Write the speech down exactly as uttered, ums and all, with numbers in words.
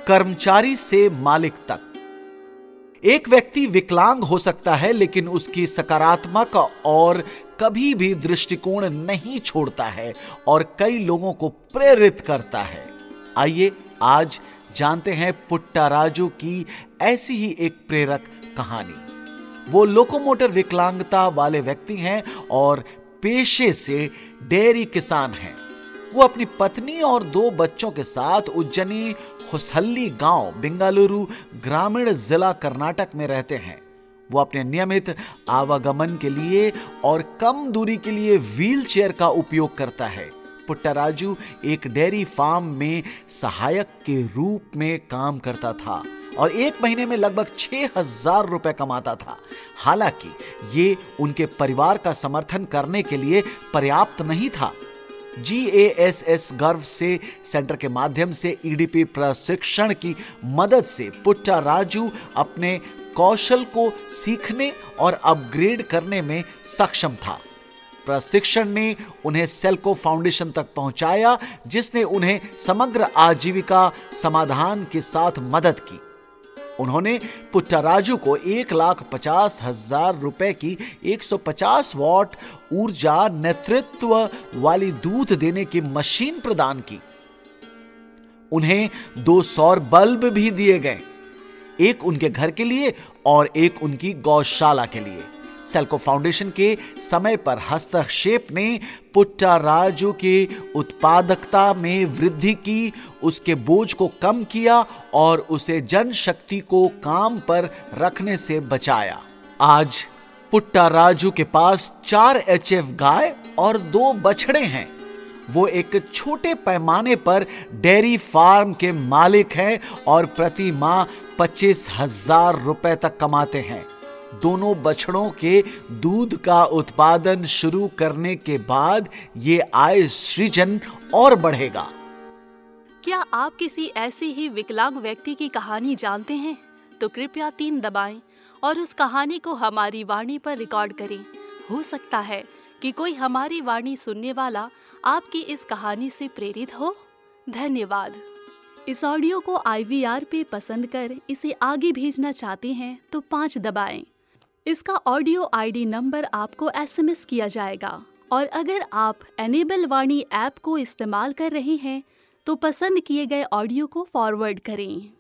कर्मचारी से मालिक तक। एक व्यक्ति विकलांग हो सकता है, लेकिन उसकी सकारात्मक और कभी भी दृष्टिकोण नहीं छोड़ता है और कई लोगों को प्रेरित करता है। आइए आज जानते हैं पुट्टाराजु की ऐसी ही एक प्रेरक कहानी। वो लोकोमोटर विकलांगता वाले व्यक्ति हैं और पेशे से डेयरी किसान हैं। वो अपनी पत्नी और दो बच्चों के साथ उज्जैनी हुसहल्ली गांव, बेंगलुरु ग्रामीण जिला कर्नाटक में रहते हैं। वो अपने नियमित आवागमन के लिए और कम दूरी के लिए व्हील चेयर का उपयोग करता है। पुट्टाराजु एक डेयरी फार्म में सहायक के रूप में काम करता था और एक महीने में लगभग छह हजार रुपए कमाता था। हालांकि ये उनके परिवार का समर्थन करने के लिए पर्याप्त नहीं था। जी ए एस एस गर्व से सेंटर के माध्यम से ई डी पी प्रशिक्षण की मदद से पुट्टाराजु अपने कौशल को सीखने और अपग्रेड करने में सक्षम था। प्रशिक्षण ने उन्हें सेल्को फाउंडेशन तक पहुंचाया, जिसने उन्हें समग्र आजीविका समाधान के साथ मदद की। उन्होंने पुट्टाराजु को एक लाख पचास हजार रुपए की एक सौ पचास वॉट ऊर्जा नेतृत्व वाली दूध देने की मशीन प्रदान की। उन्हें दो सौर बल्ब भी दिए गए, एक उनके घर के लिए और एक उनकी गौशाला के लिए। सेल्को फाउंडेशन के समय पर हस्तक्षेप ने पुट्टाराजु के उत्पादकता में वृद्धि की, उसके बोझ को कम किया और उसे जनशक्ति को काम पर रखने से बचाया। आज पुट्टाराजु के पास चार एच एफ गाय और दो बछड़े हैं। वो एक छोटे पैमाने पर डेयरी फार्म के मालिक हैं और प्रति माह पच्चीस हजार रुपए तक कमाते हैं। दोनों बछड़ों के दूध का उत्पादन शुरू करने के बाद ये आय सृजन और बढ़ेगा। क्या आप किसी ऐसे ही विकलांग व्यक्ति की कहानी जानते हैं? तो कृपया तीन दबाएं और उस कहानी को हमारी वाणी पर रिकॉर्ड करें। हो सकता है कि कोई हमारी वाणी सुनने वाला आपकी इस कहानी से प्रेरित हो। धन्यवाद। इस ऑडियो को आई वी आर पे पसंद कर इसे आगे भेजना चाहते हैं तो पाँच दबाएं। इसका ऑडियो आई डी नंबर आपको एस एम एस किया जाएगा और अगर आप एनेबल वाणी ऐप को इस्तेमाल कर रहे हैं तो पसंद किए गए ऑडियो को फॉरवर्ड करें।